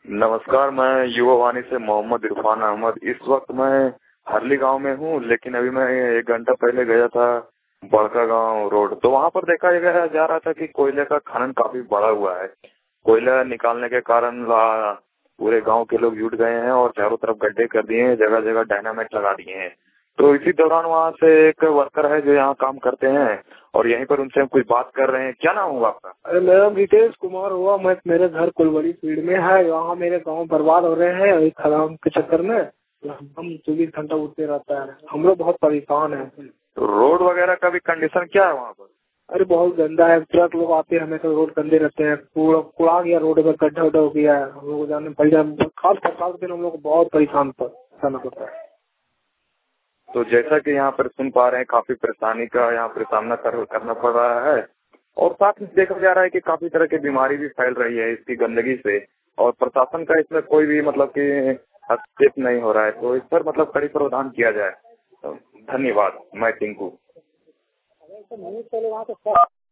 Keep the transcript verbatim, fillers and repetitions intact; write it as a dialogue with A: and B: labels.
A: नमस्कार, मैं युवा वाणी से मोहम्मद इरफान अहमद। इस वक्त मैं हरली गांव में हूं, लेकिन अभी मैं एक घंटा पहले गया था बड़का गांव रोड। तो वहां पर देखा गया जा रहा था कि कोयले का खनन काफी बढ़ा हुआ है। कोयला निकालने के कारण ला- पूरे गांव के लोग जुट गए हैं और चारों तरफ गड्ढे कर दिए हैं, जगह जगह डायनामाइट लगा दिए हैं। तो इसी दौरान वहाँ से एक वर्कर है जो यहाँ काम करते हैं और यहीं पर उनसे हम कुछ बात कर रहे हैं। क्या नाम हुआ आपका?
B: अरे मेरा रितेश कुमार हुआ। मैं मेरे घर कुलवड़ी फील्ड में है। यहाँ मेरे गांव बर्बाद हो रहे हैं इस खदान के चक्कर में। हम चौबीस घंटा उठते रहता है, हम लोग बहुत परेशान है।
A: तो रोड वगैरह का भी कंडीशन क्या है वहाँ पर?
B: अरे बहुत गंदा है, ट्रक लोग आते हैं हमेशा रोड गंदे रहते हैं, पूरा कुड़ा गया रोड में, गड्ढा उड्ढा हो गया है। हम लोग जाने परेशान, खास बरसात के दिन हम लोग को बहुत परेशान करना पड़ता है।
A: तो जैसा कि यहाँ पर सुन पा रहे हैं, काफी परेशानी का यहाँ पर सामना कर, करना पड़ रहा है और साथ में देखा जा रहा है कि काफी तरह की बीमारी भी फैल रही है इसकी गंदगी से, और प्रशासन का इसमें कोई भी मतलब कि हस्तक्षेप नहीं हो रहा है। तो इस पर मतलब कड़ी प्रावधान किया जाए। तो धन्यवाद। मैं टिंकू।